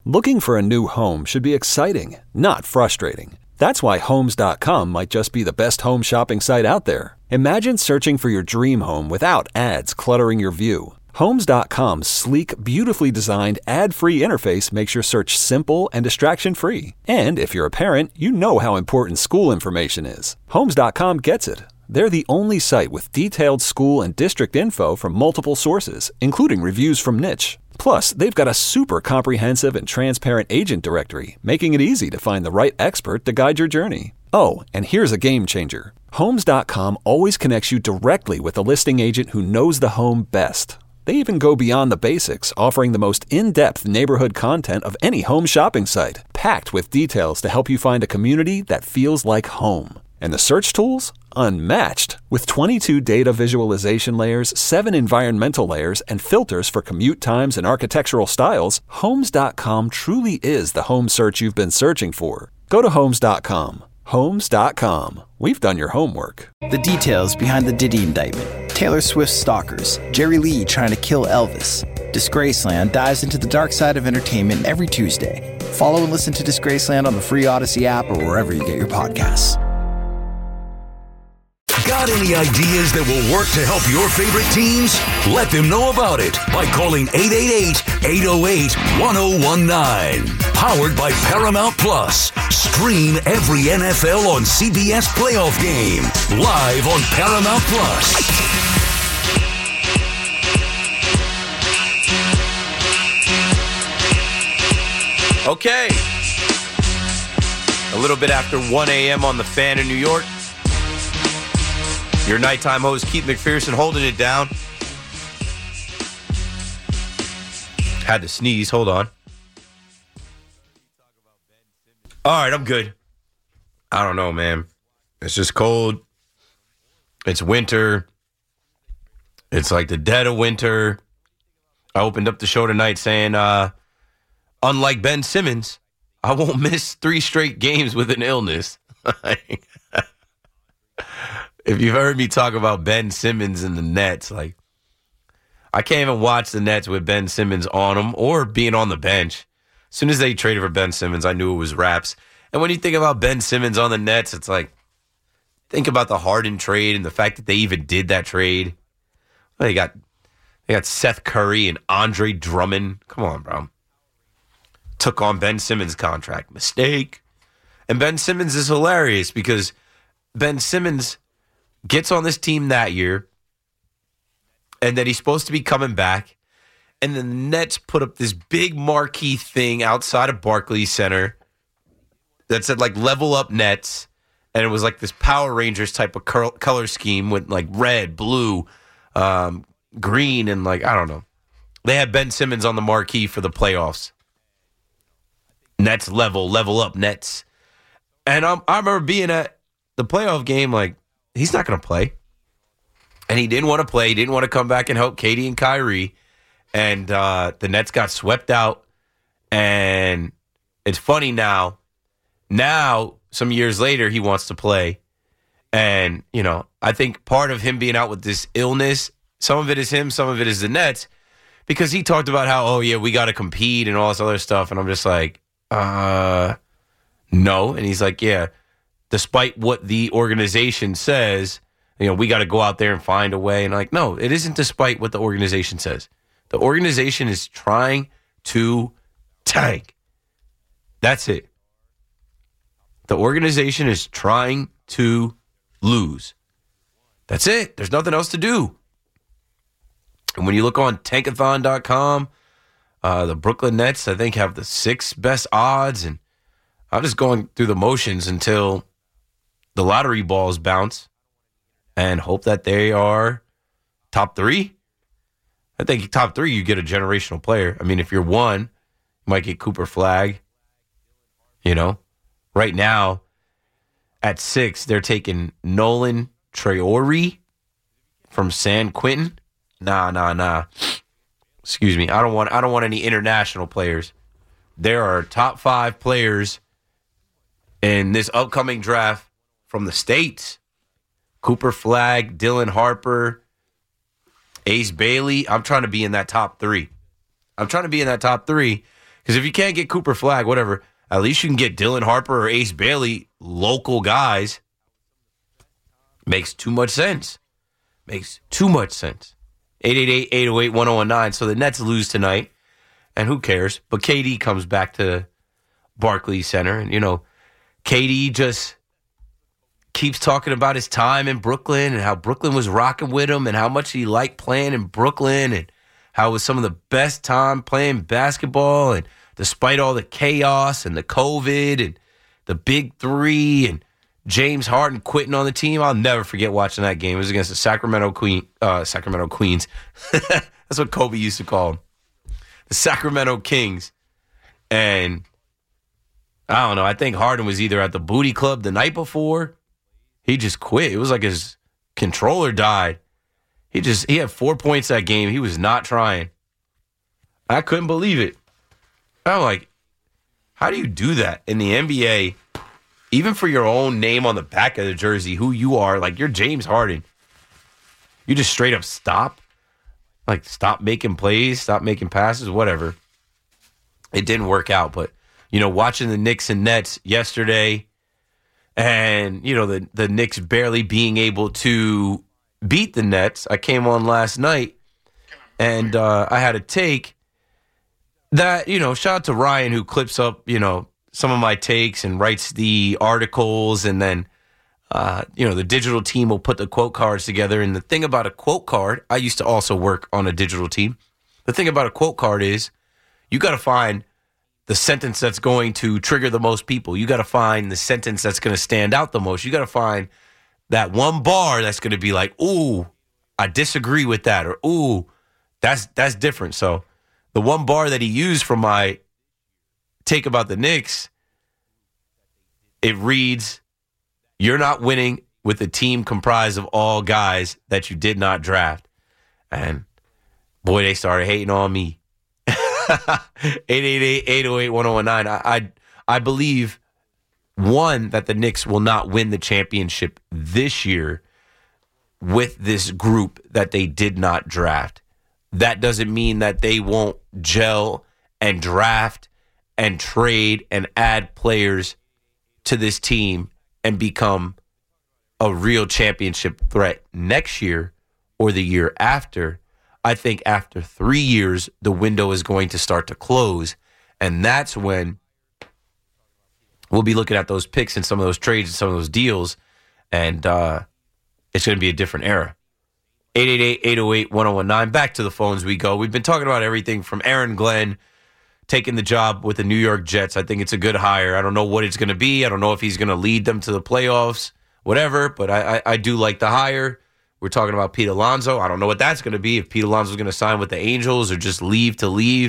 Looking for a new home should be exciting, not frustrating. That's why Homes.com might just be the best home shopping site out there. Imagine searching for your dream home without ads cluttering your view. Homes.com's sleek, beautifully designed, ad-free interface makes your search simple and distraction-free. And if you're a parent, you know how important school information is. Homes.com gets it. They're the only site with detailed school and district info from multiple sources, including reviews from Niche. Plus, they've got a super comprehensive and transparent agent directory, making it easy to find the right expert to guide your journey. Oh, and here's a game changer. Homes.com always connects you directly with a listing agent who knows the home best. They even go beyond the basics, offering the most in-depth neighborhood content of any home shopping site, packed with details to help you find a community that feels like home. And the search tools? Unmatched. With 22 data visualization layers, 7 environmental layers, and filters for commute times and architectural styles, Homes.com truly is the home search you've been searching for. Go to Homes.com. Homes.com. We've done your homework. The details behind the Diddy indictment. Taylor Swift's stalkers. Jerry Lee trying to kill Elvis. Disgraceland dives into the dark side of entertainment every Tuesday. Follow and listen to Disgraceland on the free Odyssey app or wherever you get your podcasts. Got any ideas that will work to help your favorite teams? Let them know about it by calling 888-808-1019. Powered by Paramount Plus. Stream every NFL on CBS playoff game. Live on Paramount Plus. Okay. A little bit after 1 a.m. on The Fan in New York. Your nighttime host, Keith McPherson, holding it down. Had to sneeze. Hold on. All right, I'm good. I don't know, man. It's just cold. It's winter. It's like the dead of winter. I opened up the show tonight saying, unlike Ben Simmons, I won't miss 3 straight games with an illness. If you've heard me talk about Ben Simmons and the Nets, like, I can't even watch the Nets with Ben Simmons on them or being on the bench. As soon as they traded for Ben Simmons, I knew it was wraps. And when you think about Ben Simmons on the Nets, it's like, think about the Harden trade and the fact that they even did that trade. They got Seth Curry and Andre Drummond. Come on, bro. Took on Ben Simmons' contract. Mistake. And Ben Simmons is hilarious because Ben Simmons gets on this team that year, and then he's supposed to be coming back, and then the Nets put up this big marquee thing outside of Barclays Center that said, like, level up Nets, and it was like this Power Rangers type of color scheme with, like, red, blue, green, and, like, I don't know. They had Ben Simmons on the marquee for the playoffs. Nets level up Nets. And I remember being at the playoff game, like, he's not going to play. And he didn't want to play. He didn't want to come back and help Katie and Kyrie. And the Nets got swept out. And it's funny now. Now, some years later, he wants to play. And, you know, I think part of him being out with this illness, some of it is him, some of it is the Nets. Because he talked about how, oh, yeah, we got to compete and all this other stuff. And I'm just like, no. And he's like, yeah. Despite what the organization says, you know, we got to go out there and find a way. And like, no, it isn't despite what the organization says. The organization is trying to tank. That's it. The organization is trying to lose. That's it. There's nothing else to do. And when you look on tankathon.com, the Brooklyn Nets, I think, have the 6th best odds. And I'm just going through the motions until the lottery balls bounce and hope that they are top 3. I think top 3, you get a generational player. I mean, if you're 1, you might get Cooper Flagg. You know, right now at 6, they're taking Nolan Traore from San Quentin. Nah. Excuse me. I don't want any international players. There are top 5 players in this upcoming draft from the States. Cooper Flagg, Dylan Harper, Ace Bailey. I'm trying to be in that top 3. I'm trying to be in that top 3 Because if you can't get Cooper Flagg, whatever, at least you can get Dylan Harper or Ace Bailey, local guys. Makes too much sense. Makes too much sense. 888-808-1019. So the Nets lose tonight, and who cares? But KD comes back to Barclays Center, and, KD just keeps talking about his time in Brooklyn and how Brooklyn was rocking with him and how much he liked playing in Brooklyn and how it was some of the best time playing basketball, and despite all the chaos and the COVID and the big three and James Harden quitting on the team, I'll never forget watching that game. It was against the Sacramento Queens. That's what Kobe used to call them. The Sacramento Kings. And I don't know, I think Harden was either at the booty club the night before. He just quit. It was like his controller died. He had 4 points that game. He was not trying. I couldn't believe it. I'm like, how do you do that in the NBA? Even for your own name on the back of the jersey, who you are, like you're James Harden. You just straight up stop. Like, stop making plays, stop making passes, whatever. It didn't work out, but, watching the Knicks and Nets yesterday and, the Knicks barely being able to beat the Nets. I came on last night and I had a take that, shout out to Ryan who clips up, some of my takes and writes the articles, and then, the digital team will put the quote cards together. And the thing about a quote card, I used to also work on a digital team. The thing about a quote card is you got to find the sentence that's going to trigger the most people. You got to find the sentence that's going to stand out the most. You got to find that one bar that's going to be like, ooh, I disagree with that, or ooh, that's different. So the one bar that he used from my take about the Knicks, it reads, "You're not winning with a team comprised of all guys that you did not draft." And boy, they started hating on me. 888-808-1019. I believe, one, that the Knicks will not win the championship this year with this group that they did not draft. That doesn't mean that they won't gel and draft and trade and add players to this team and become a real championship threat next year or the year after. I think after 3 years, the window is going to start to close, and that's when we'll be looking at those picks and some of those trades and some of those deals, and it's going to be a different era. 888-808-1019. Back to the phones we go. We've been talking about everything from Aaron Glenn taking the job with the New York Jets. I think it's a good hire. I don't know what it's going to be. I don't know if he's going to lead them to the playoffs, whatever, but I do like the hire. We're talking about Pete Alonso. I don't know what that's going to be, if Pete Alonso is going to sign with the Angels or just leave,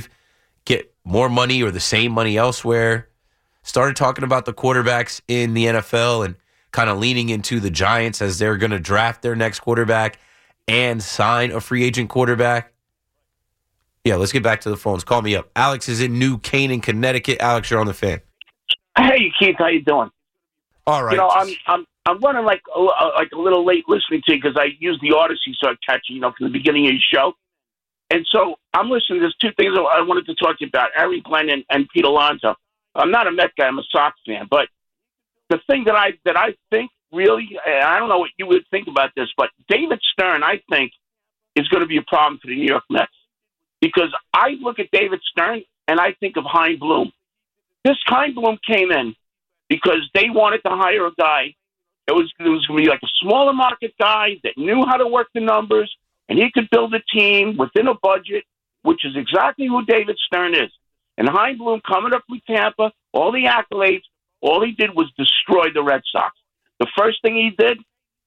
get more money or the same money elsewhere. Started talking about the quarterbacks in the NFL and kind of leaning into the Giants as they're going to draft their next quarterback and sign a free agent quarterback. Yeah, let's get back to the phones. Call me up. Alex is in New Canaan, Connecticut. Alex, you're on the fan. Hey, Keith, how you doing? All right. I'm running like a little late listening to you because I used the Odyssey, so I catch you, from the beginning of your show. And so I'm listening. There's two things I wanted to talk to you about: Aaron Glenn and Pete Alonso. I'm not a Met guy. I'm a Sox fan. But the thing that I think really, I don't know what you would think about this, but David Stern, I think, is going to be a problem for the New York Mets, because I look at David Stern and I think of Hein Bloom. This Hein Bloom came in because they wanted to hire a guy. It was going to be like a smaller market guy that knew how to work the numbers, and he could build a team within a budget, which is exactly who David Stern is. And Hein Bloom coming up with Tampa, all the accolades, all he did was destroy the Red Sox. The first thing he did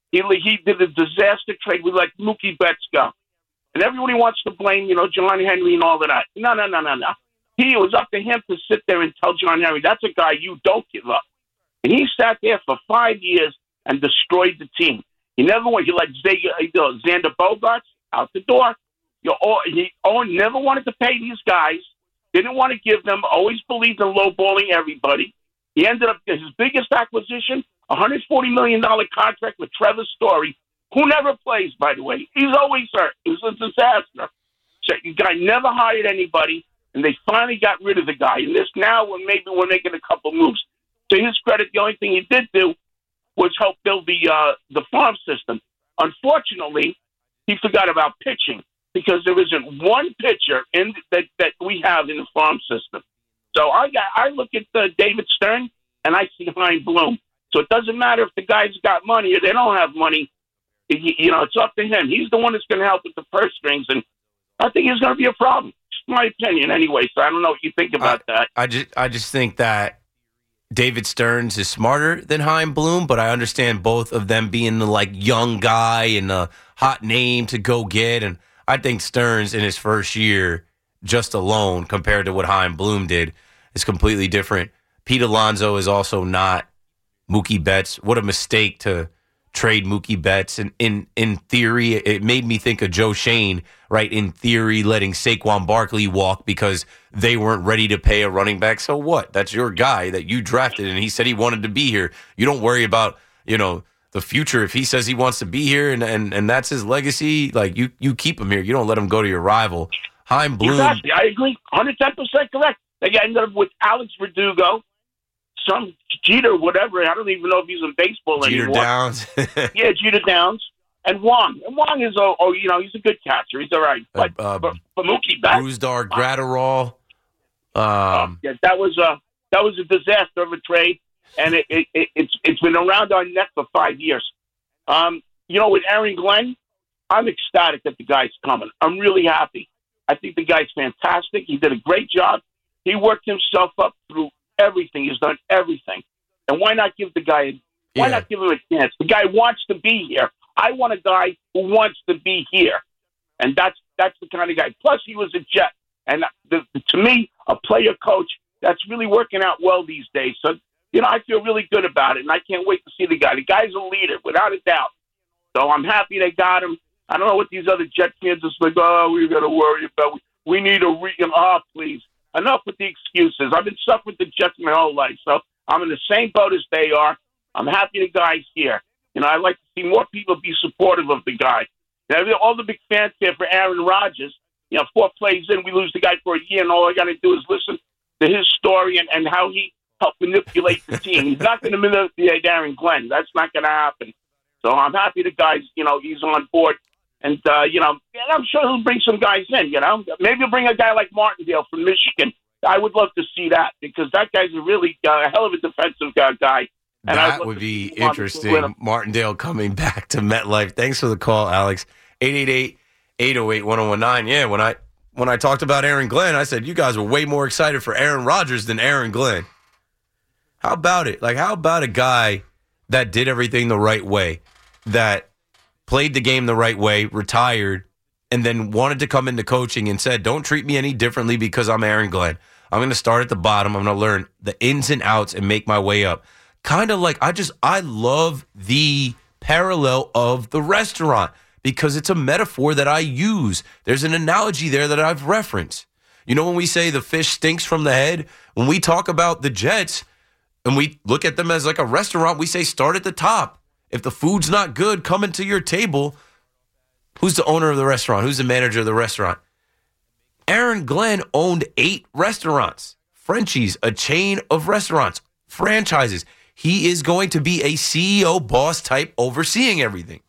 a disaster trade with like Mookie Betts go. And everybody wants to blame, John Henry and all of that. No. It was up to him to sit there and tell John Henry, that's a guy you don't give up. And he sat there for 5 years and destroyed the team. He never went. He let Xander Bogaerts out the door. He never wanted to pay these guys. Didn't want to give them. Always believed in lowballing everybody. He ended up his biggest acquisition, $140 million contract with Trevor Story, who never plays, by the way. He's always hurt. It was a disaster. So the guy never hired anybody. and they finally got rid of the guy. And this now, maybe we're making a couple moves. To his credit, the only thing he did do was help build the farm system. Unfortunately, he forgot about pitching because there isn't one pitcher that we have in the farm system. So I look at David Stern and I see Chaim Bloom. So it doesn't matter if the guy's got money or they don't have money. It's up to him. He's the one that's going to help with the purse strings, and I think he's going to be a problem. It's my opinion anyway, so I don't know what you think about that. I just think that David Stearns is smarter than Chaim Bloom, but I understand both of them being the young guy and the hot name to go get, and I think Stearns in his first year just alone compared to what Chaim Bloom did is completely different. Pete Alonso is also not Mookie Betts. What a mistake to trade Mookie Betts. And in theory, it made me think of Joe Shane, right? In theory, letting Saquon Barkley walk because they weren't ready to pay a running back. So what? That's your guy that you drafted, and he said he wanted to be here. You don't worry about, the future. If he says he wants to be here and that's his legacy, you keep him here. You don't let him go to your rival. Chaim Bloom. Exactly. I agree. 110% correct. They ended up with Alex Verdugo, some Jeter, whatever. I don't even know if he's in baseball Jeter anymore. Downs. Yeah, Jeter Downs. And Wong. And Wong is, he's a good catcher. He's all right. But for Mookie Betts. Brusdar Gratterall. Yeah, that was a disaster of a trade. And it's been around our neck for 5 years. With Aaron Glenn, I'm ecstatic that the guy's coming. I'm really happy. I think the guy's fantastic. He did a great job. He worked himself up through everything. He's done everything. And why not give the guy not give him a chance? The guy wants to be here. I want a guy who wants to be here. And that's the kind of guy. Plus, he was a Jet. And to me, a player coach, that's really working out well these days. So, I feel really good about it, and I can't wait to see the guy. The guy's a leader, without a doubt. So I'm happy they got him. I don't know what these other Jet fans are like, we got to worry about. We need please. Enough with the excuses. I've been suffering with the Jets my whole life, so I'm in the same boat as they are. I'm happy the guy's here. I'd like to see more people be supportive of the guy. All the big fanfare for Aaron Rodgers. 4 plays in, we lose the guy for a year, and all I got to do is listen to his story and how he helped manipulate the team. He's not going to manipulate Aaron Glenn. That's not going to happen. So I'm happy the guy's, he's on board. And, and I'm sure he'll bring some guys in, Maybe he'll bring a guy like Martindale from Michigan. I would love to see that because that guy's a really a hell of a defensive guy. And that would be interesting. Martindale coming back to MetLife. Thanks for the call, Alex. 888-808-1019. Yeah, when I talked about Aaron Glenn, I said you guys were way more excited for Aaron Rodgers than Aaron Glenn. How about it? How about a guy that did everything the right way, that played the game the right way, retired, and then wanted to come into coaching and said, don't treat me any differently because I'm Aaron Glenn. I'm going to start at the bottom. I'm going to learn the ins and outs and make my way up. Kind of I love the parallel of the restaurant because it's a metaphor that I use. There's an analogy there that I've referenced. When we say the fish stinks from the head, when we talk about the Jets and we look at them as like a restaurant, we say start at the top. If the food's not good, coming to your table, who's the owner of the restaurant? Who's the manager of the restaurant? Aaron Glenn owned 8 restaurants. Frenchie's, a chain of restaurants, franchises. He is going to be a CEO boss type overseeing everything.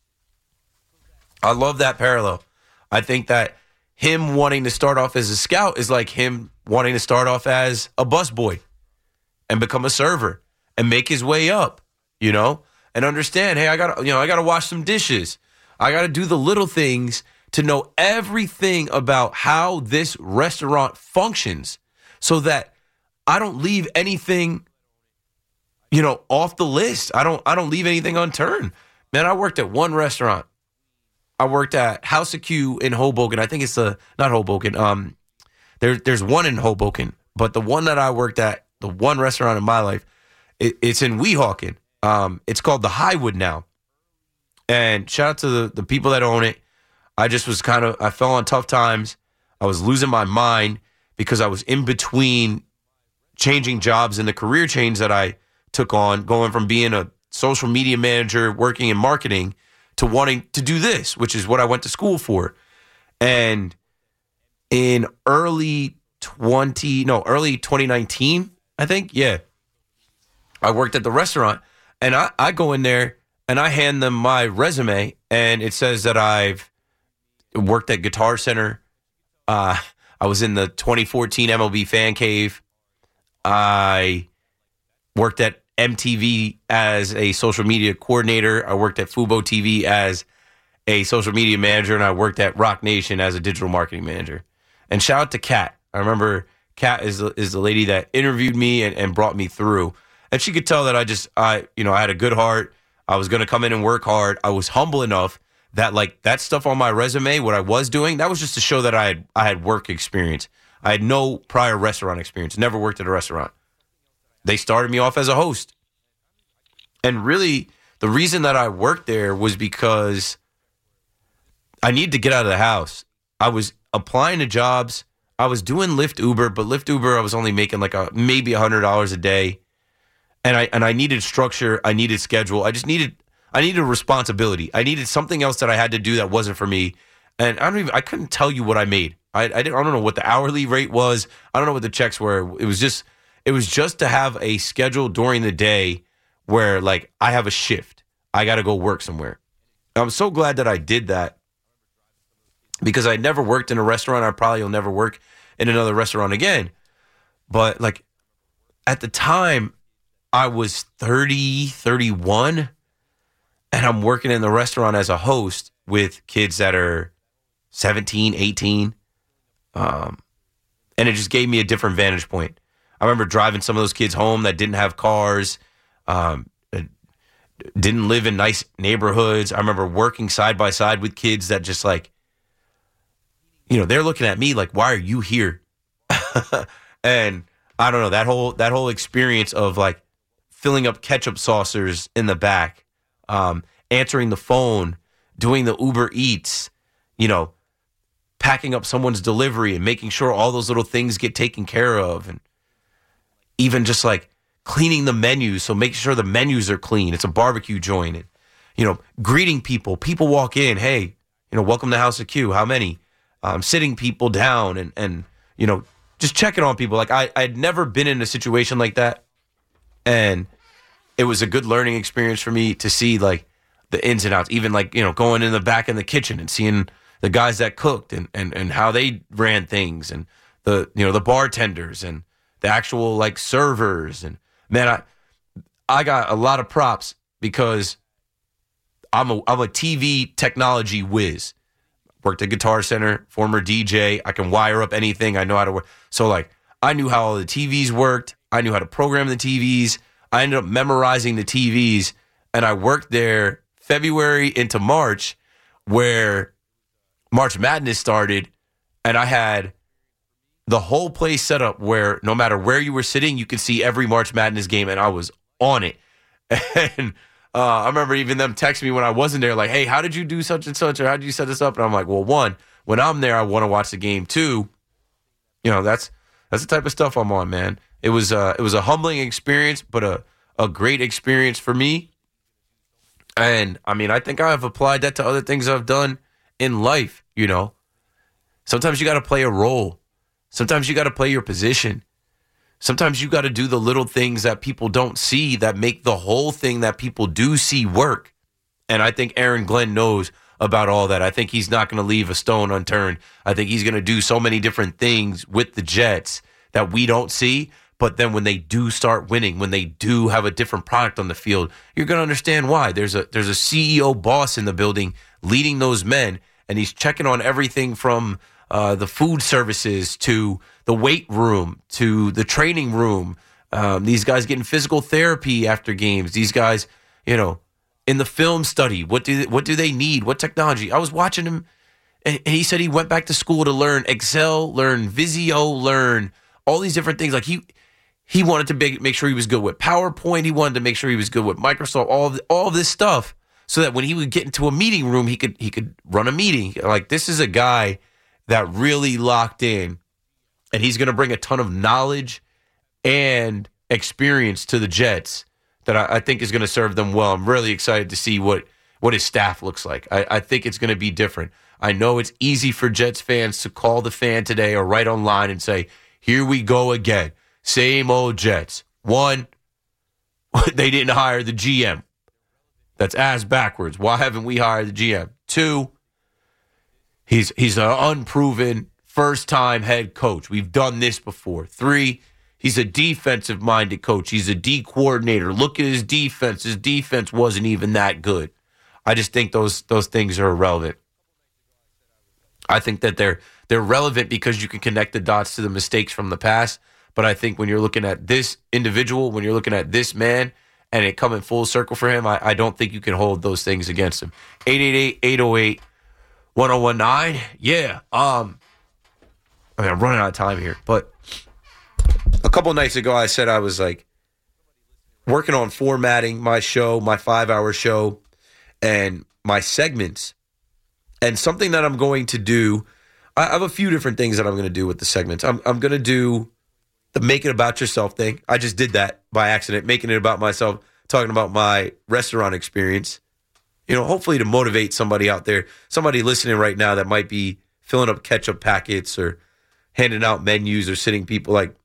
I love that parallel. I think that him wanting to start off as a scout is like him wanting to start off as a busboy and become a server and make his way up, and understand, hey, I gotta wash some dishes. I gotta do the little things to know everything about how this restaurant functions so that I don't leave anything, off the list. I don't leave anything unturned. Man, I worked at one restaurant. I worked at House of Q in Hoboken. I think it's not Hoboken. There's one in Hoboken, but the one that I worked at, the one restaurant in my life, it's in Weehawken. It's called the Highwood now. And shout out to the people that own it. I just was I fell on tough times. I was losing my mind because I was in between changing jobs and the career change that I took on, going from being a social media manager, working in marketing, to wanting to do this, which is what I went to school for. And in early early 2019, I think. Yeah. I worked at the restaurant, and I go in there and I hand them my resume, and it says that I've worked at Guitar Center. I was in the 2014 MLB Fan Cave. I worked at MTV as a social media coordinator. I worked at Fubo TV as a social media manager, and I worked at Rock Nation as a digital marketing manager. And shout out to Kat. I remember Kat is the lady that interviewed me and brought me through. And she could tell that I had a good heart. I was going to come in and work hard. I was humble enough that like that stuff on my resume, what I was doing, that was just to show that I had work experience. I had no prior restaurant experience. Never worked at a restaurant. They started me off as a host. And really, the reason that I worked there was because I needed to get out of the house. I was applying to jobs. I was doing Lyft Uber, but Lyft Uber I was only making like maybe $100 a day. And I needed structure. I needed schedule. I needed a responsibility. I needed something else that I had to do that wasn't for me. And I couldn't tell you what I made. I don't know what the hourly rate was. I don't know what the checks were. It was just to have a schedule during the day where like I have a shift. I got to go work somewhere. I'm so glad that I did that because I never worked in a restaurant. I probably will never work in another restaurant again. But like at the time I was 30, 31 and I'm working in the restaurant as a host with kids that are 17, 18. And it just gave me a different vantage point. I remember driving some of those kids home that didn't have cars, didn't live in nice neighborhoods. I remember working side by side with kids that just like, they're looking at me like, why are you here? And I don't know, that whole experience of like filling up ketchup saucers in the back, answering the phone, doing the Uber Eats, packing up someone's delivery and making sure all those little things get taken care of. And even just like cleaning the menus. So making sure the menus are clean. It's a barbecue joint. And, greeting people. People walk in. Hey, welcome to House of Q. How many? Sitting people down and just checking on people. Like I'd never been in a situation like that. And it was a good learning experience for me to see like the ins and outs, even like, going in the back in the kitchen and seeing the guys that cooked and how they ran things and the bartenders and the actual like servers. And man, I got a lot of props because I'm a TV technology whiz. Worked at Guitar Center, former DJ. I can wire up anything. I know how to work. So like I knew how all the TVs worked. I knew how to program the TVs. I ended up memorizing the TVs, and I worked there February into March, where March Madness started, and I had the whole place set up where no matter where you were sitting, you could see every March Madness game, and I was on it. And I remember even them texting me when I wasn't there, like, hey, how did you do such and such, or how did you set this up? And I'm like, well, one, when I'm there, I want to watch the game. Two, that's the type of stuff I'm on, man. It was a humbling experience, but a great experience for me. And I mean, I think I've applied that to other things I've done in life. Sometimes you got to play a role. Sometimes you got to play your position. Sometimes you got to do the little things that people don't see that make the whole thing that people do see work. And I think Aaron Glenn knows about all that. I think he's not going to leave a stone unturned. I think he's going to do so many different things with the Jets that we don't see. But then when they do start winning, when they do have a different product on the field, you're going to understand why. There's a CEO boss in the building leading those men, and he's checking on everything from the food services to the weight room to the training room. These guys getting physical therapy after games. These guys, in the film study, what do they need? What technology? I was watching him, and he said he went back to school to learn Excel, learn Visio, learn all these different things. Like he wanted to make sure he was good with PowerPoint. He wanted to make sure he was good with Microsoft. All this stuff, so that when he would get into a meeting room, he could run a meeting. Like, this is a guy that really locked in, and he's going to bring a ton of knowledge and experience to the Jets that I think is going to serve them well. I'm really excited to see what his staff looks like. I think it's going to be different. I know it's easy for Jets fans to call the Fan today or write online and say, Here we go again. Same old Jets. One, they didn't hire the GM. That's ass backwards. Why haven't we hired the GM? Two, he's an unproven first-time head coach. We've done this before. Three, he's a defensive-minded coach. He's a D coordinator. Look at his defense. His defense wasn't even that good. I just think those things are irrelevant. I think that they're relevant because you can connect the dots to the mistakes from the past. But I think when you're looking at this individual, when you're looking at this man, and it coming full circle for him, I don't think you can hold those things against him. 888-808-1019. Yeah. I'm running out of time here. But a couple nights ago, I said I was like working on formatting my show, my 5-hour show, and my segments. And something that I'm going to do, I have a few different things that I'm going to do with the segments. I'm going to do the make it about yourself thing. I just did that by accident, making it about myself, talking about my restaurant experience. You know, hopefully to motivate somebody out there, somebody listening right now that might be filling up ketchup packets or handing out menus or sitting people like,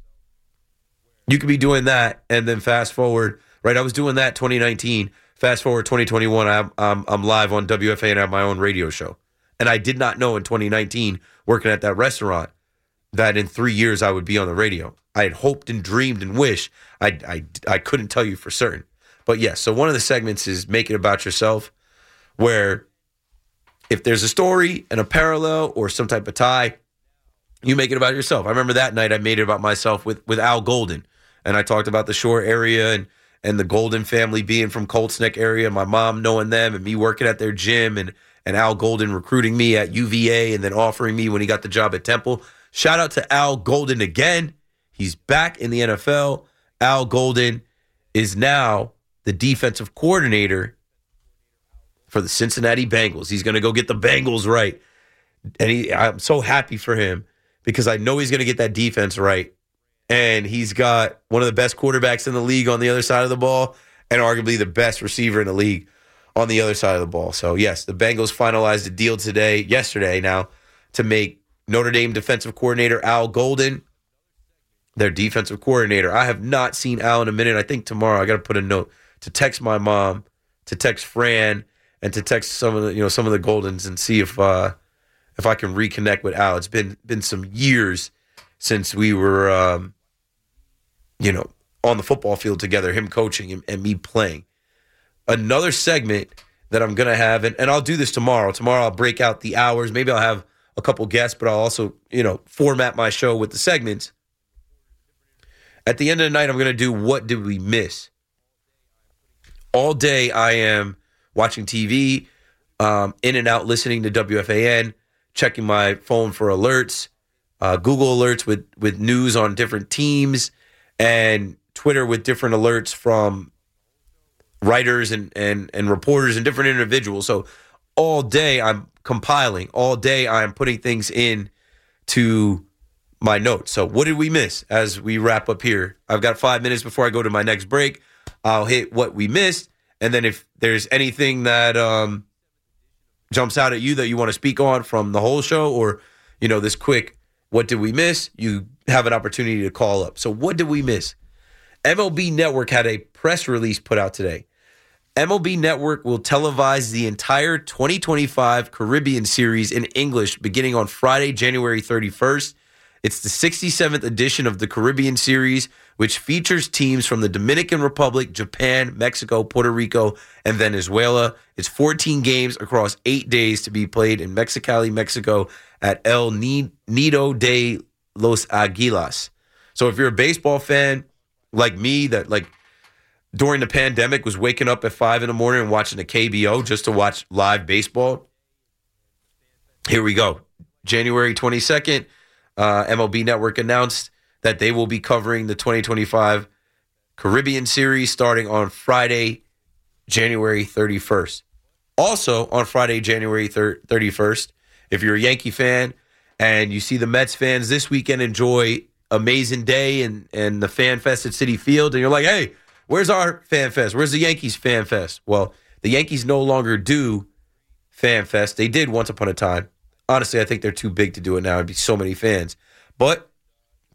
you could be doing that and then fast forward, right? I was doing that 2019. Fast forward 2021, I'm live on WFA and I have my own radio show. And I did not know in 2019, working at that restaurant, that in 3 years I would be on the radio. I had hoped and dreamed and wished. I couldn't tell you for certain. But yes, so one of the segments is Make It About Yourself, where if there's a story and a parallel or some type of tie, you make it about yourself. I remember that night I made it about myself with Al Golden. And I talked about the Shore area and the Golden family being from Colts Neck area, my mom knowing them and me working at their gym and Al Golden recruiting me at UVA and then offering me when he got the job at Temple. Shout out to Al Golden again. He's back in the NFL. Al Golden is now the defensive coordinator for the Cincinnati Bengals. He's going to go get the Bengals right. And I'm so happy for him because I know he's going to get that defense right. And he's got one of the best quarterbacks in the league on the other side of the ball and arguably the best receiver in the league on the other side of the ball. So, yes, the Bengals finalized a deal yesterday now, to make Notre Dame defensive coordinator Al Golden their defensive coordinator. I have not seen Al in a minute. I think tomorrow I got to put a note to text my mom, to text Fran, and to text some of the Goldens and see if I can reconnect with Al. It's been some years since we were on the football field together, him coaching and me playing. Another segment that I'm going to have, and I'll do this tomorrow. Tomorrow I'll break out the hours. Maybe I'll have a couple guests, but I'll also, format my show with the segments. At the end of the night, I'm going to do What Did We Miss? All day I am watching TV, in and out listening to WFAN, checking my phone for alerts, Google alerts with news on different teams, and Twitter with different alerts from writers and reporters and different individuals. So all day I'm compiling. All day I'm putting things in to my notes. So what did we miss as we wrap up here? I've got 5 minutes before I go to my next break. I'll hit what we missed. And then if there's anything that jumps out at you that you want to speak on from the whole show or, this quick, what did we miss? You have an opportunity to call up. So what did we miss? MLB Network had a press release put out today. MLB Network will televise the entire 2025 Caribbean Series in English beginning on Friday, January 31st. It's the 67th edition of the Caribbean Series, which features teams from the Dominican Republic, Japan, Mexico, Puerto Rico, and Venezuela. It's 14 games across 8 days to be played in Mexicali, Mexico at El Nido de los Águilas. So if you're a baseball fan like me that during the pandemic was waking up at 5 a.m. and watching the KBO just to watch live baseball, here we go. January 22nd, MLB Network announced that they will be covering the 2025 Caribbean Series starting on Friday, January 31st. Also, on Friday, January 31st, if you're a Yankee fan and you see the Mets fans this weekend enjoy amazing day and the Fan Fest at Citi Field, and you're like, hey, where's our Fan Fest? Where's the Yankees Fan Fest? Well, the Yankees no longer do Fan Fest. They did once upon a time. Honestly, I think they're too big to do it now. It'd be so many fans. But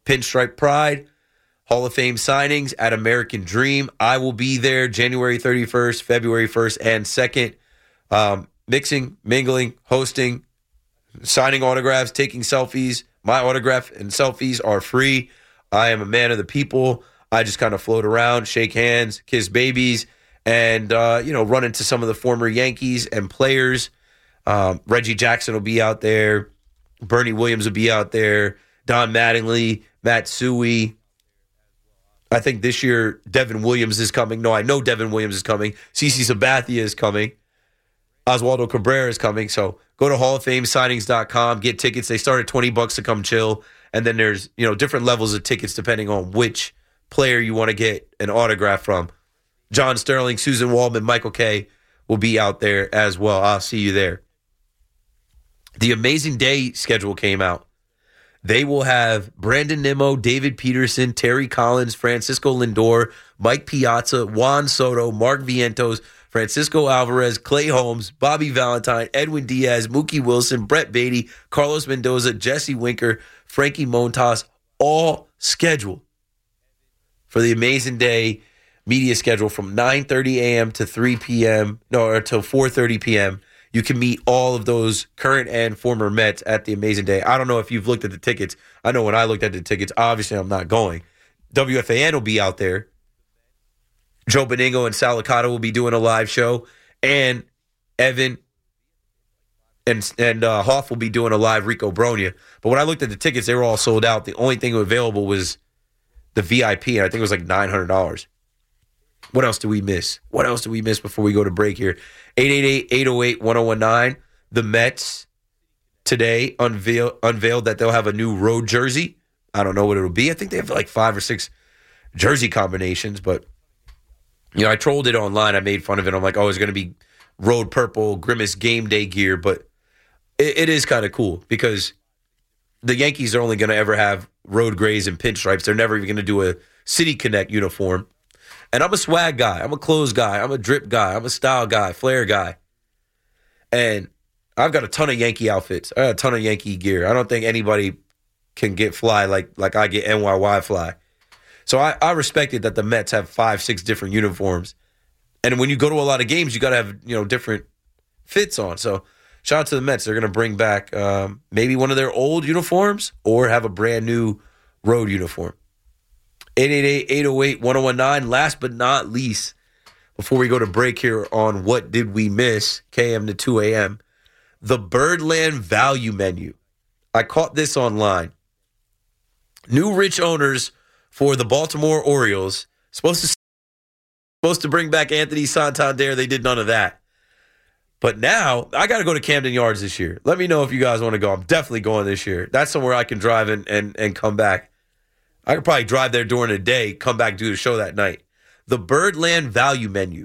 Pinstripe Pride, Hall of Fame signings at American Dream. I will be there January 31st, February 1st, and 2nd. Mixing, mingling, hosting, signing autographs, taking selfies. My autograph and selfies are free. I am a man of the people. I just kind of float around, shake hands, kiss babies, and, run into some of the former Yankees and players. Reggie Jackson will be out there. Bernie Williams will be out there. Don Mattingly, Matt Suey. I think this year Devin Williams is coming. No, I know Devin Williams is coming. CeCe Sabathia is coming. Oswaldo Cabrera is coming. So go to HallOfFameSignings.com, get tickets. They start at $20 to come chill. And then there's, different levels of tickets depending on which player you want to get an autograph from. John Sterling, Susan Waldman, Michael Kay will be out there as well. I'll see you there. The Amazing Day schedule came out. They will have Brandon Nimmo, David Peterson, Terry Collins, Francisco Lindor, Mike Piazza, Juan Soto, Mark Vientos, Francisco Alvarez, Clay Holmes, Bobby Valentine, Edwin Diaz, Mookie Wilson, Brett Beatty, Carlos Mendoza, Jesse Winker, Frankie Montas, all scheduled for the Amazing Day media schedule from 9:30 a.m. to 3 p.m. Until 4:30 p.m. You can meet all of those current and former Mets at the Amazing Day. I don't know if you've looked at the tickets. I know when I looked at the tickets, obviously I'm not going. WFAN will be out there. Joe Beningo and Sal Licata will be doing a live show. And Evan and Hoff will be doing a live Rico Bronya. But when I looked at the tickets, they were all sold out. The only thing available was the VIP, and I think it was like $900. What else do we miss? What else do we miss before we go to break here? 888-808-1019. The Mets today unveiled that they'll have a new road jersey. I don't know what it'll be. I think they have like 5 or 6 jersey combinations, but I trolled it online. I made fun of it. I'm like, it's going to be road purple, Grimace game day gear, but it is kind of cool because the Yankees are only going to ever have road grays and pinstripes. They're never even going to do a City Connect uniform. And I'm a swag guy. I'm a clothes guy. I'm a drip guy. I'm a style guy, flair guy. And I've got a ton of Yankee outfits. I got a ton of Yankee gear. I don't think anybody can get fly like I get NYY fly. So I respected that the Mets have 5, 6 different uniforms. And when you go to a lot of games, you got to have, different fits on. So shout out to the Mets. They're going to bring back maybe one of their old uniforms or have a brand new road uniform. 888-808-1019. Last but not least, before we go to break here on What Did We Miss, KM to 2 a.m., the Birdland Value Menu. I caught this online. New rich owners for the Baltimore Orioles supposed to bring back Anthony Santander. They did none of that. But now I got to go to Camden Yards this year. Let me know if you guys want to go. I'm definitely going this year. That's somewhere I can drive and come back. I could probably drive there during the day, come back, do the show that night. The Birdland Value Menu.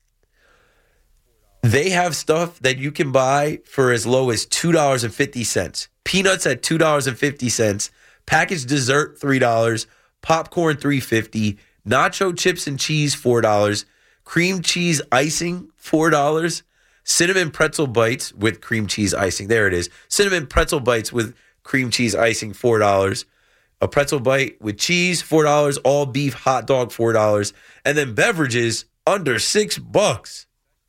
They have stuff that you can buy for as low as $2.50. Peanuts at $2.50. Packaged dessert, $3. Popcorn, $3.50. Nacho chips and cheese, $4. Cream cheese icing, $4. Cinnamon pretzel bites with cream cheese icing. There it is. Cinnamon pretzel bites with cream cheese icing, $4. A pretzel bite with cheese, $4. All beef hot dog, $4. And then beverages under $6.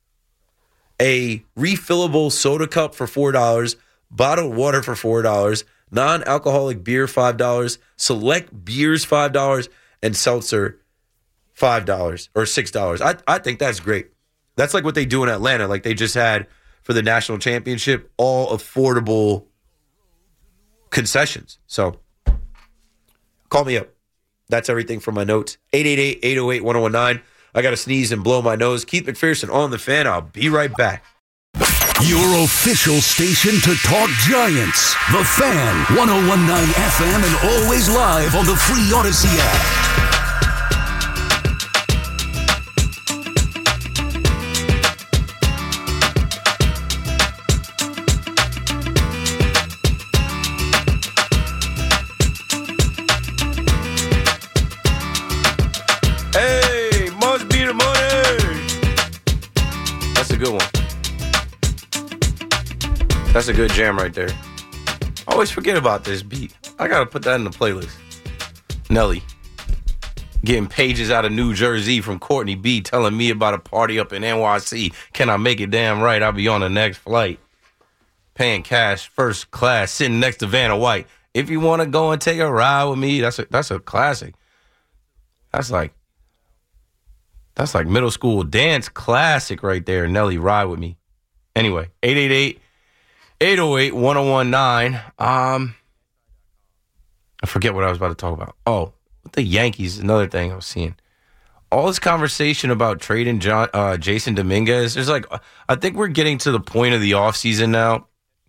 A refillable soda cup for $4. Bottled water for $4. Non-alcoholic beer, $5. Select beers, $5. And seltzer, $5 or $6. I think that's great. That's like what they do in Atlanta. Like they just had for the national championship, all affordable concessions. So call me up. That's everything from my notes. 888-808-1019. I got to sneeze and blow my nose. Keith McPherson on the Fan. I'll be right back. Your official station to talk Giants. The Fan, 101.9 FM and always live on the free Odyssey app. That's a good jam right there. I always forget about this beat. I got to put that in the playlist. Nelly getting pages out of New Jersey from Courtney B telling me about a party up in NYC. Can I make it? Damn right, I'll be on the next flight. Paying cash, first class, sitting next to Vanna White. If you want to go and take a ride with me, that's a classic. That's like middle school dance classic right there. Nelly, ride with me. Anyway, 888-808-1019. I forget what I was about to talk about. Oh, the Yankees, another thing I was seeing. All this conversation about trading Jason Dominguez. I think we're getting to the point of the offseason now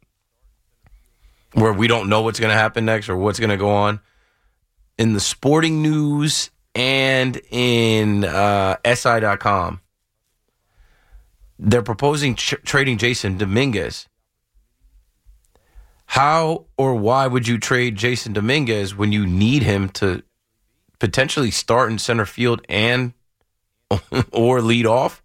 where we don't know what's going to happen next or what's going to go on. In the sporting news and in SI.com, they're proposing trading Jason Dominguez. How or why would you trade Jason Dominguez when you need him to potentially start in center field and or lead off?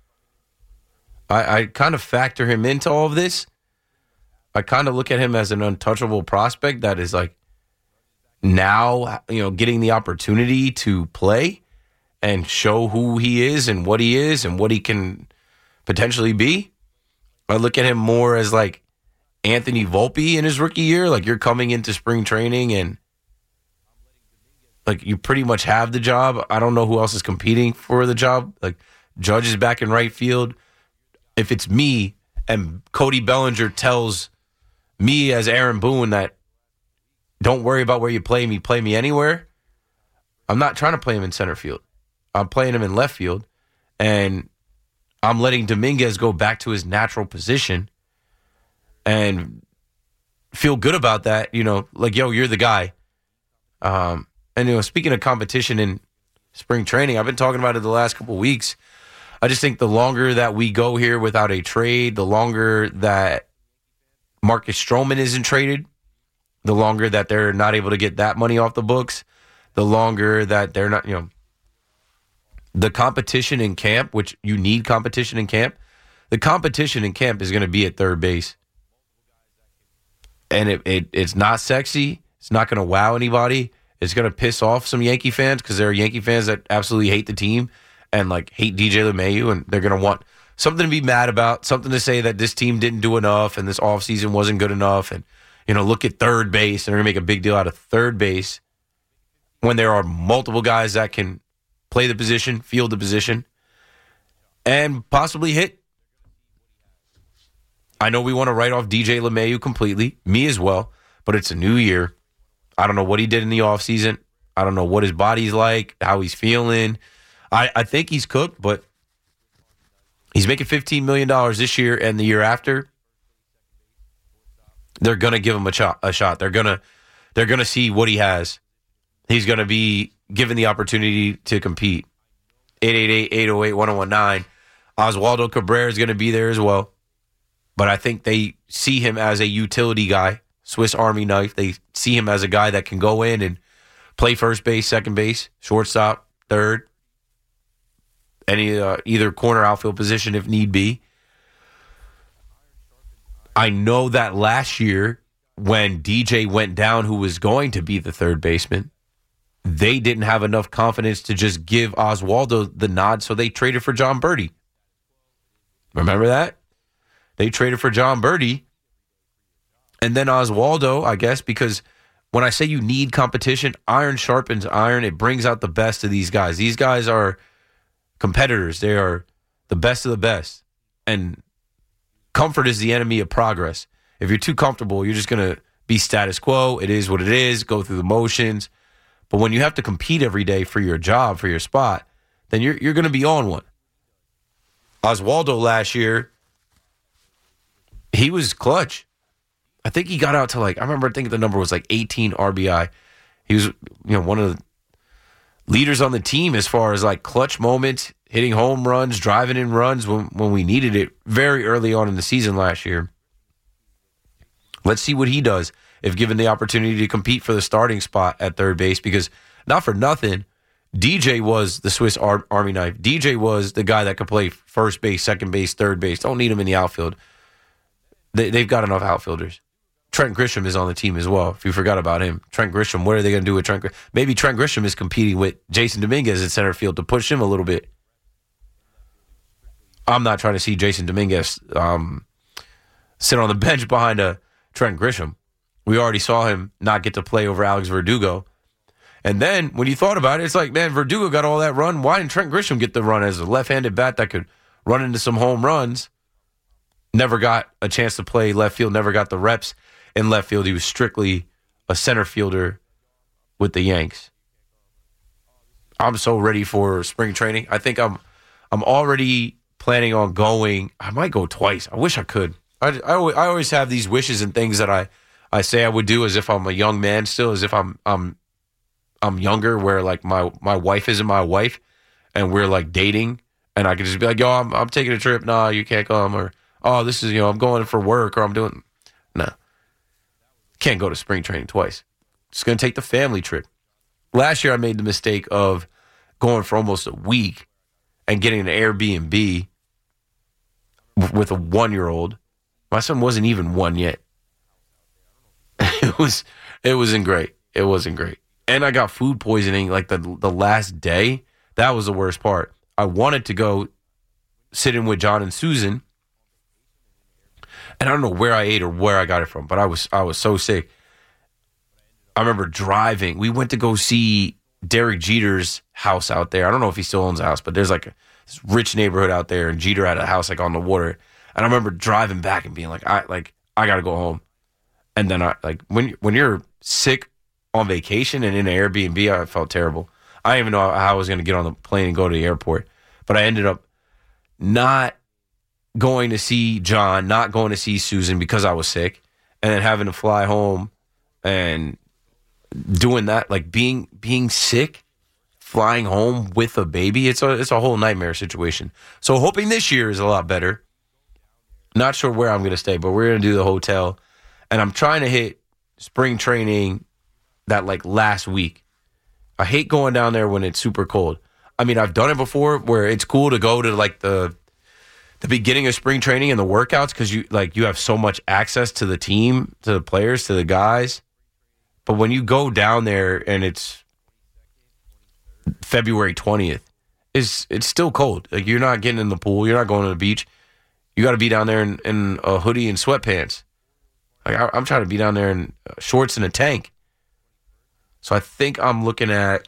I kind of factor him into all of this. I kind of look at him as an untouchable prospect that is like now, getting the opportunity to play and show who he is and what he can potentially be. I look at him more as like Anthony Volpe in his rookie year. Like, you're coming into spring training and like you pretty much have the job. I don't know who else is competing for the job. Like, Judge is back in right field. If it's me and Cody Bellinger tells me as Aaron Boone that don't worry about where you play me anywhere, I'm not trying to play him in center field. I'm playing him in left field, and I'm letting Dominguez go back to his natural position and feel good about that. Like, yo, you're the guy. And speaking of competition in spring training, I've been talking about it the last couple of weeks. I just think the longer that we go here without a trade, the longer that Marcus Stroman isn't traded, the longer that they're not able to get that money off the books, the longer that they're not, the competition in camp, which you need competition in camp, the competition in camp is going to be at third base. And it's not sexy. It's not going to wow anybody. It's going to piss off some Yankee fans because there are Yankee fans that absolutely hate the team and like hate DJ LeMahieu, and they're going to want something to be mad about, something to say that this team didn't do enough and this offseason wasn't good enough. And, look at third base, and they're going to make a big deal out of third base when there are multiple guys that can play the position, field the position, and possibly hit. I know we want to write off DJ LeMahieu completely, me as well, but it's a new year. I don't know what he did in the offseason. I don't know what his body's like, how he's feeling. I think he's cooked, but he's making $15 million this year and the year after. They're going to give him a shot. They're going to see what he has. He's going to be given the opportunity to compete. 888-808-1019. Oswaldo Cabrera is going to be there as well. But I think they see him as a utility guy, Swiss Army knife. They see him as a guy that can go in and play first base, second base, shortstop, third, any either corner outfield position if need be. I know that last year when DJ went down, who was going to be the third baseman, they didn't have enough confidence to just give Oswaldo the nod, so they traded for John Birdie. Remember that? They traded for John Birdie. And then Oswaldo, I guess, because when I say you need competition, iron sharpens iron. It brings out the best of these guys. These guys are competitors. They are the best of the best. And comfort is the enemy of progress. If you're too comfortable, you're just going to be status quo. It is what it is. Go through the motions. But when you have to compete every day for your job, for your spot, then you're going to be on one. Oswaldo last year, he was clutch. I think he got out to I remember thinking the number was 18 RBI. He was, one of the leaders on the team as far as clutch moments, hitting home runs, driving in runs when we needed it very early on in the season last year. Let's see what he does if given the opportunity to compete for the starting spot at third base, because not for nothing, DJ was the Swiss Army knife. DJ was the guy that could play first base, second base, third base. Don't need him in the outfield. They've got enough outfielders. Trent Grisham is on the team as well, if you forgot about him. Trent Grisham, what are they going to do with Trent Grisham? Maybe Trent Grisham is competing with Jason Dominguez in center field to push him a little bit. I'm not trying to see Jason Dominguez sit on the bench behind a Trent Grisham. We already saw him not get to play over Alex Verdugo. And then when you thought about it, it's like, man, Verdugo got all that run. Why didn't Trent Grisham get the run as a left-handed bat that could run into some home runs? Never got a chance to play left field, never got the reps in left field. He was strictly a center fielder with the Yanks. I'm so ready for spring training. I think I'm already planning on going. I might go twice. I wish I could. I always have these wishes and things that I say I would do as if I'm a young man still, as if I'm younger, where like my wife isn't my wife and we're like dating, and I could just be like, yo, I'm taking a trip. Nah, you can't come. Or, oh, this is, I'm going for work, or I'm doing. No. Can't go to spring training twice. It's going to take the family trip. Last year I made the mistake of going for almost a week and getting an Airbnb with a 1-year-old. My son wasn't even 1 yet. It wasn't great. It wasn't great. And I got food poisoning like the last day. That was the worst part. I wanted to go sit in with John and Susan. And I don't know where I ate or where I got it from, but I was so sick. I remember driving. We went to go see Derek Jeter's house out there. I don't know if he still owns a house, but there's like this rich neighborhood out there, and Jeter had a house like on the water. And I remember driving back and being like, I got to go home. And then when you're sick on vacation and in an Airbnb, I felt terrible. I didn't even know how I was going to get on the plane and go to the airport. But I ended up not going to see John, not going to see Susan because I was sick, and then having to fly home and doing that, like being sick, flying home with a baby. It's a whole nightmare situation. So hoping this year is a lot better. Not sure where I'm going to stay, but we're going to do the hotel. And I'm trying to hit spring training that like last week. I hate going down there when it's super cold. I mean, I've done it before where it's cool to go to like the beginning of spring training and the workouts because you have so much access to the team, to the players, to the guys. But when you go down there and it's February 20th, it's still cold. Like, you're not getting in the pool, you're not going to the beach. You got to be down there in a hoodie and sweatpants. Like, I'm trying to be down there in shorts and a tank. So I think I'm looking at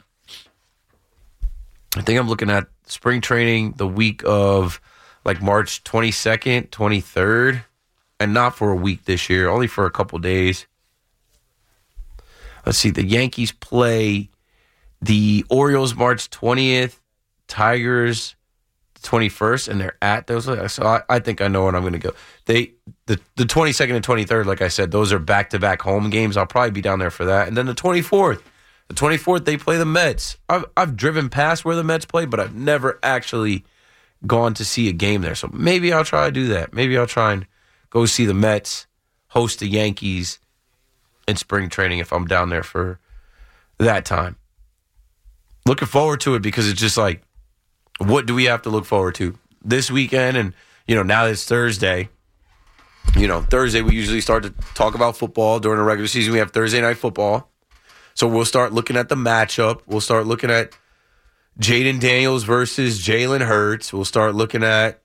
spring training the week of like March 22nd, 23rd, and not for a week this year, only for a couple days. Let's see, the Yankees play the Orioles March 20th, Tigers 21st, and they're at those. So I think I know when I'm going to go. The 22nd and 23rd, like I said, those are back-to-back home games. I'll probably be down there for that. And then the 24th. The 24th, they play the Mets. I've driven past where the Mets play, but I've never actually gone to see a game there. So maybe I'll try to do that. Maybe I'll try and go see the Mets, host the Yankees in spring training if I'm down there for that time. Looking forward to it because it's just like, what do we have to look forward to this weekend? And, now that it's Thursday, Thursday we usually start to talk about football. During the regular season, we have Thursday night football. So we'll start looking at the matchup. We'll start looking at Jaden Daniels versus Jalen Hurts. We'll start looking at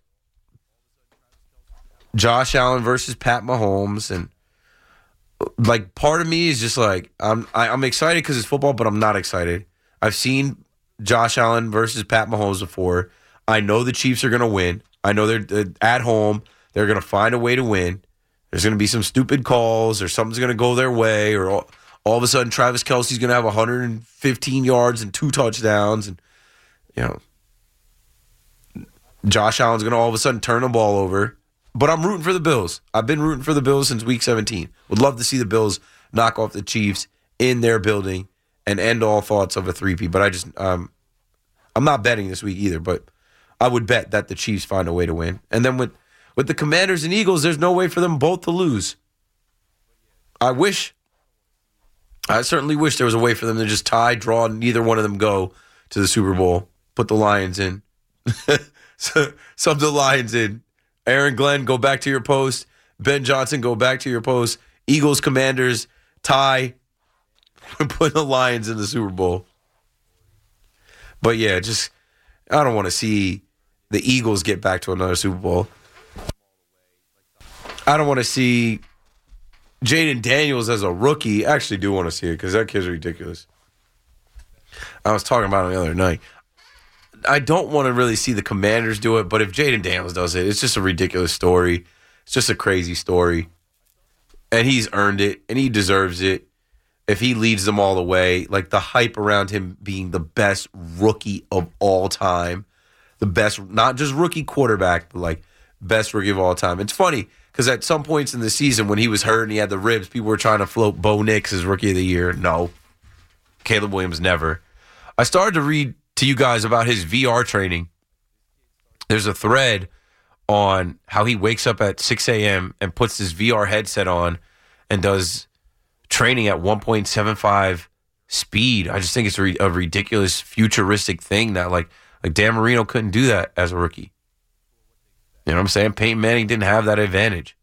Josh Allen versus Pat Mahomes. And, like, part of me is just like, I'm excited because it's football, but I'm not excited. I've seen Josh Allen versus Pat Mahomes before. I know the Chiefs are going to win. I know they're at home. They're going to find a way to win. There's going to be some stupid calls or something's going to go their way, or all of a sudden Travis Kelce's going to have 115 yards and 2 touchdowns. And, Josh Allen's going to all of a sudden turn the ball over. But I'm rooting for the Bills. I've been rooting for the Bills since week 17. Would love to see the Bills knock off the Chiefs in their building and end all thoughts of a 3-peat. But I'm not betting this week either, but I would bet that the Chiefs find a way to win. And then with the Commanders and Eagles, there's no way for them both to lose. I certainly wish there was a way for them to just tie, draw, and neither one of them go to the Super Bowl. Put the Lions in. Sub the Lions in. Aaron Glenn, go back to your post. Ben Johnson, go back to your post. Eagles, Commanders, tie. We're putting the Lions in the Super Bowl. But yeah, I don't want to see the Eagles get back to another Super Bowl. I don't want to see Jaden Daniels as a rookie. I actually do want to see it because that kid's ridiculous. I was talking about it the other night. I don't want to really see the Commanders do it, but if Jaden Daniels does it, it's just a ridiculous story. It's just a crazy story. And he's earned it, and he deserves it. If he leads them all the way, like the hype around him being the best rookie of all time, the best, not just rookie quarterback, but like best rookie of all time. It's funny because at some points in the season when he was hurt and he had the ribs, people were trying to float Bo Nix as rookie of the year. No. Caleb Williams never. I started to read to you guys about his VR training. There's a thread on how he wakes up at 6 a.m. and puts his VR headset on and does training at 1.75 speed. I just think it's a ridiculous futuristic thing that like Dan Marino couldn't do that as a rookie. You know what I'm saying? Peyton Manning didn't have that advantage.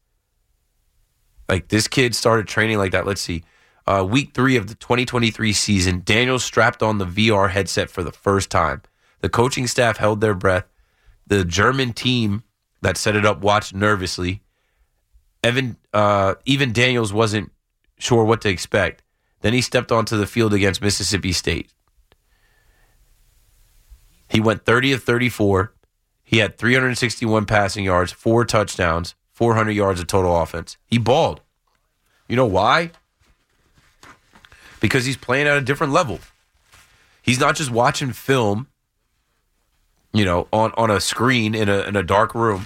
Like this kid started training like that. Let's see. Week 3 of the 2023 season, Daniels strapped on the VR headset for the first time. The coaching staff held their breath. The German team that set it up watched nervously. Even Daniels wasn't sure what to expect. Then he stepped onto the field against Mississippi State. He went 30 of 34. He had 361 passing yards, 4 touchdowns, 400 yards of total offense. He balled. You know why? Because he's playing at a different level. He's not just watching film, you know, on a screen in a dark room.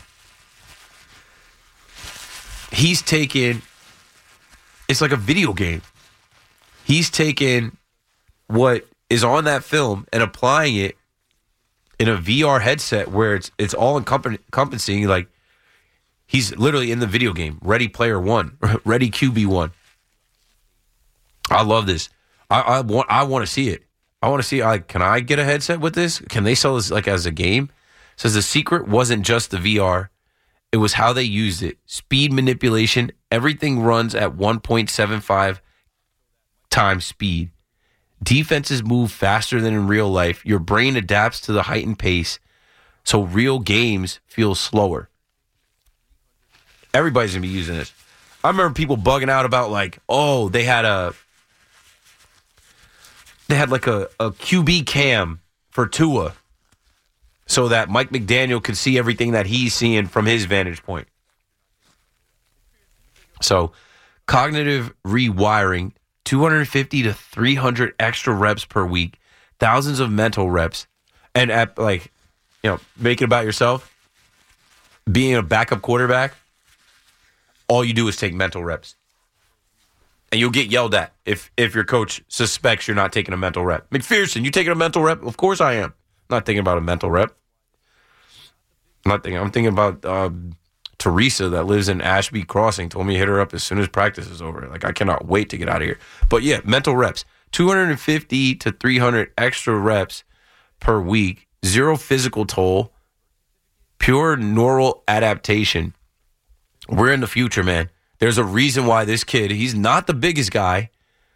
He's taking, it's like a video game. He's taking what is on that film and applying it in a VR headset where it's all encompassing. Like he's literally in the video game. Ready Player One, Ready QB1. I love this. I want to see it. I want to see. Can I get a headset with this? Can they sell this like as a game? It says the secret wasn't just the VR. It was how they used it. Speed manipulation. Everything runs at 1.75 times speed. Defenses move faster than in real life. Your brain adapts to the heightened pace, so real games feel slower. Everybody's going to be using this. I remember people bugging out about like, oh, they had like a QB cam for Tua so that Mike McDaniel could see everything that he's seeing from his vantage point. So cognitive rewiring, 250 to 300 extra reps per week, thousands of mental reps, and at like, you know, make it about yourself. Being a backup quarterback, all you do is take mental reps. And you'll get yelled at if your coach suspects you're not taking a mental rep. McPherson, you taking a mental rep? Of course I am. I'm not thinking about a mental rep. I'm thinking about Teresa that lives in Ashby Crossing. Told me to hit her up as soon as practice is over. Like, I cannot wait to get out of here. But yeah, mental reps. 250 to 300 extra reps per week. Zero physical toll. Pure neural adaptation. We're in the future, man. There's a reason why this kid, he's not the biggest guy.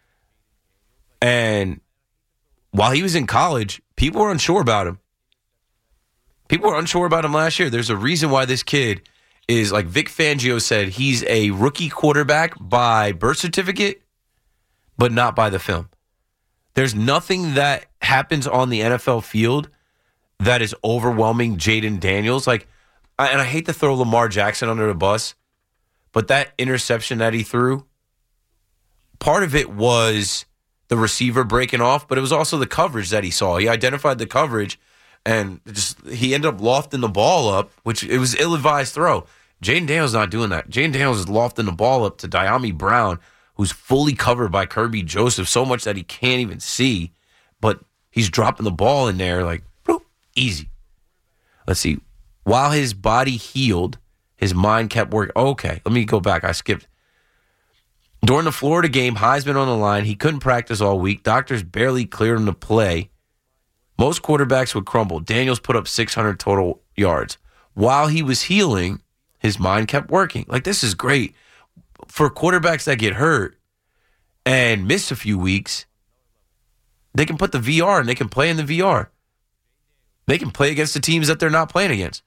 And while he was in college, people were unsure about him. People were unsure about him last year. There's a reason why this kid is, like Vic Fangio said, he's a rookie quarterback by birth certificate, but not by the film. There's nothing that happens on the NFL field that is overwhelming Jaden Daniels. Like, and I hate to throw Lamar Jackson under the bus, but that interception that he threw, part of it was the receiver breaking off, but it was also the coverage that he saw. He identified the coverage, and he ended up lofting the ball up, which it was ill-advised throw. Jaden Daniels not doing that. Jaden Daniels is lofting the ball up to Diami Brown, who's fully covered by Kirby Joseph, so much that he can't even see, but he's dropping the ball in there like, boop, easy. Let's see. While his body healed, his mind kept working. Okay, let me go back. I skipped. During the Florida game, Heisman on the line. He couldn't practice all week. Doctors barely cleared him to play. Most quarterbacks would crumble. Daniels put up 600 total yards. While he was healing, his mind kept working. Like, this is great. for quarterbacks that get hurt and miss a few weeks, they can put the VR and they can play in the VR. They can play against the teams that they're not playing against.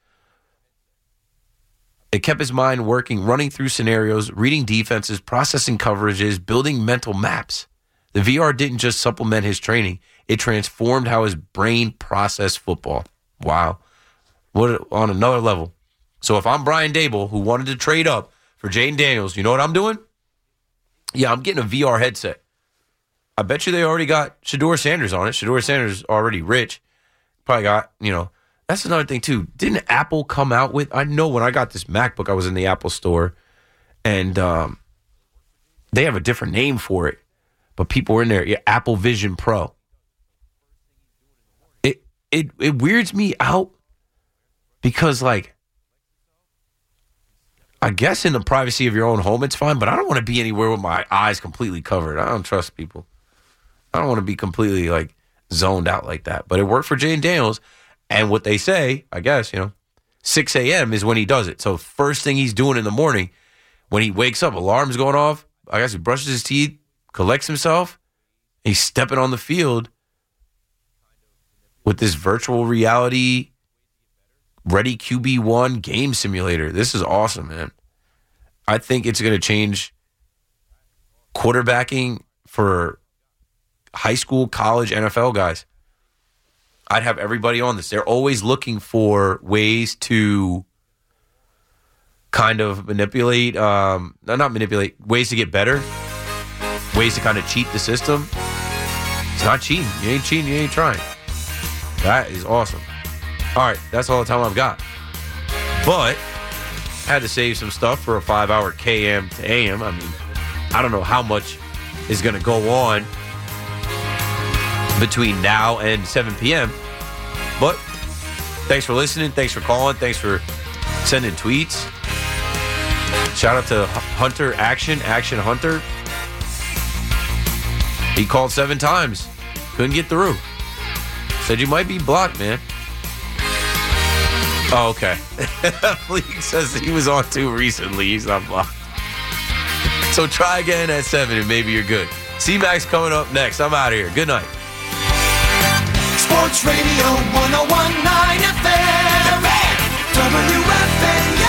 It kept his mind working, running through scenarios, reading defenses, processing coverages, building mental maps. The VR didn't just supplement his training. It transformed how his brain processed football. Wow. What on another level. So if I'm Brian Daboll, who wanted to trade up for Jayden Daniels, you know what I'm doing? Yeah, I'm getting a VR headset. I bet you they already got Shedeur Sanders on it. Shedeur Sanders already rich. Probably got, that's another thing too. Didn't Apple come out with, I know when I got this MacBook, I was in the Apple store, and they have a different name for it, but people were in there, Apple Vision Pro. It weirds me out because, like, I guess in the privacy of your own home, it's fine, but I don't want to be anywhere with my eyes completely covered. I don't trust people. I don't want to be completely, like, zoned out like that. But it worked for Jayden Daniels. And what they say, I guess, 6 a.m. is when he does it. So first thing he's doing in the morning, when he wakes up, alarm's going off. I guess he brushes his teeth, collects himself. He's stepping on the field with this virtual reality Ready QB1 game simulator. This is awesome, man. I think it's going to change quarterbacking for high school, college, NFL guys. I'd have everybody on this. They're always looking for ways to kind of manipulate, not manipulate, ways to get better, ways to kind of cheat the system. It's not cheating. You ain't cheating, you ain't trying. That is awesome. All right, that's all the time I've got. But I had to save some stuff for a 5-hour KM to AM. I mean, I don't know how much is going to go on between now and 7 p.m. But thanks for listening. Thanks for calling. Thanks for sending tweets. Shout out to Hunter Action Hunter. He called 7 times. Couldn't get through. Said you might be blocked, man. Oh, okay. Fleek says he was on 2 recently. He's not blocked. So try again at 7 and maybe you're good. C-Max coming up next. I'm out of here. Good night. Sports Radio 101.9 FM. WFAN.